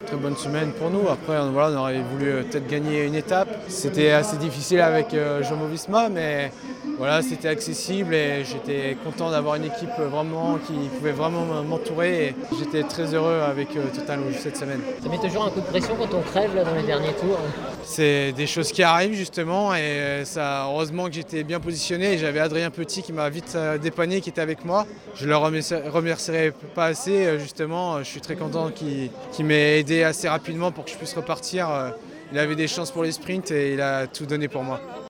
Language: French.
très bonne semaine pour nous. Après, voilà, on aurait voulu peut-être gagner une étape. C'était assez difficile avec Jumbo-Visma, mais voilà, c'était accessible et j'étais content d'avoir une équipe vraiment qui pouvait vraiment m'entourer. Et j'étais très heureux avec Total Rouge cette semaine. Ça met toujours un coup de pression quand on crève là, dans les derniers tours. C'est des choses qui arrivent justement et ça, heureusement que j'étais bien positionné. J'avais Adrien Petit qui m'a vite dépanné, qui était avec moi. Je le remercierai pas assez justement. Je suis très content qu'il m'ait aidé assez rapidement pour que je puisse repartir. Il avait des chances pour les sprints et il a tout donné pour moi.